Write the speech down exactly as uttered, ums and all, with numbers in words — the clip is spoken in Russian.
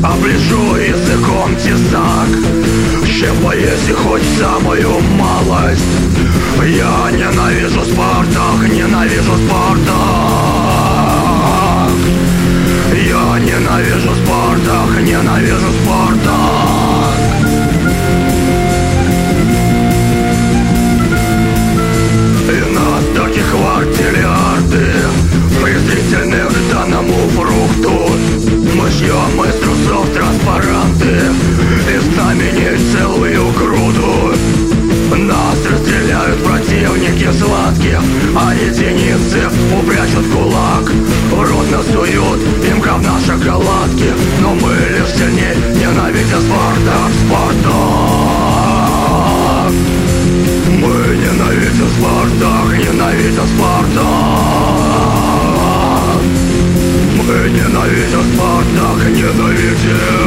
оближу языком тесак, щепа, если хоть самую малость. Я ненавижу Спартак, ненавижу Спартак. Я ненавижу Спартак, ненавижу Спартак. И нас таких квартиллиарды, презрительных к данному фрукту. Мы шьем из трусов транспаранты и знамений целую груду. Нас расстреляют противники сладких, а единицы упрячут кулак. В рот насуют им говна шоколадки, но мы лишь сильней, ненавидя Спартак, Спартак. Мы ненавидим Спартак, ненавидим Спартак. Мы ненавидим Спартак, ненавидим.